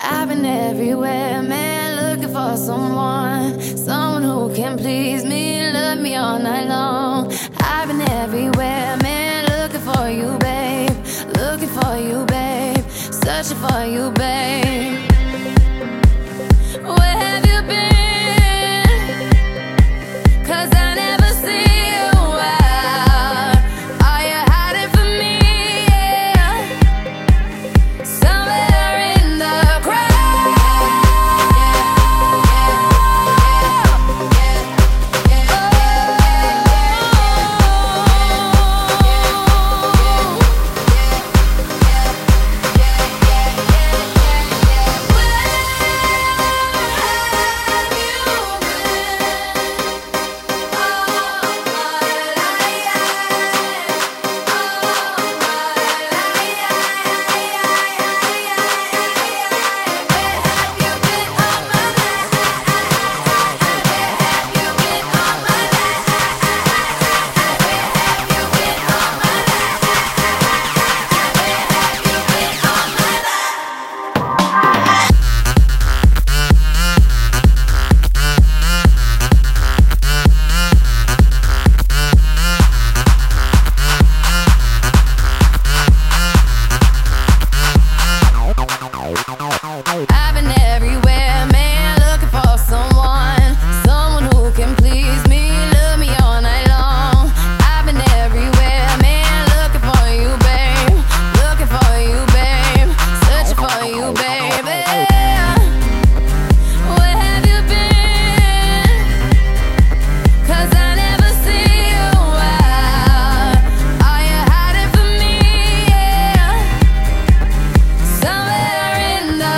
I've been everywhere, man, looking for someone who can please me, love me all night long. I've been everywhere, man, looking for you, babe, looking for you, babe, searching for you, babe. Where have you been? 'Cause I never see you out. Are you hiding from me? Yeah. Somewhere in the crowd. I've been everywhere, man, looking for someone who can please me, love me all night long. I've been everywhere, man, looking for you, babe, looking for you, babe, searching for you, baby. Where have you been? 'Cause I never see you out. Are you hiding from me? Yeah. Somewhere in the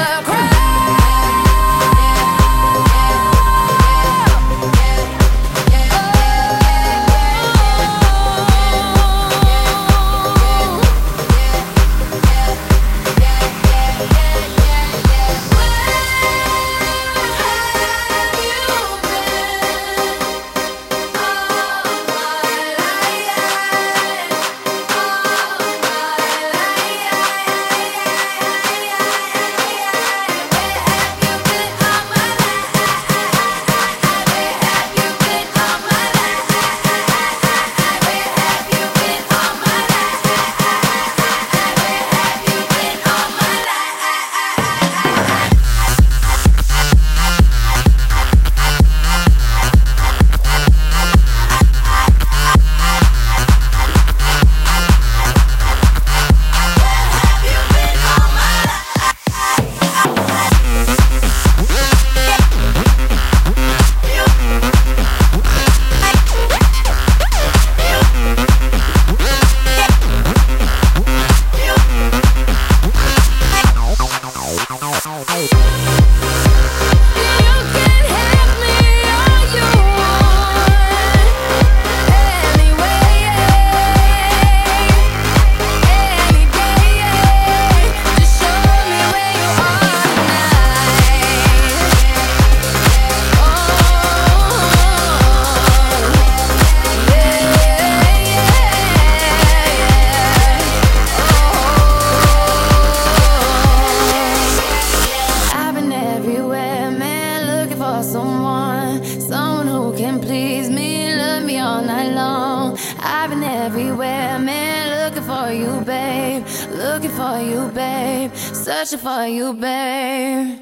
someone who can please me, love me all night long. I've been everywhere, man, looking for you, babe, looking for you, babe, searching for you, babe.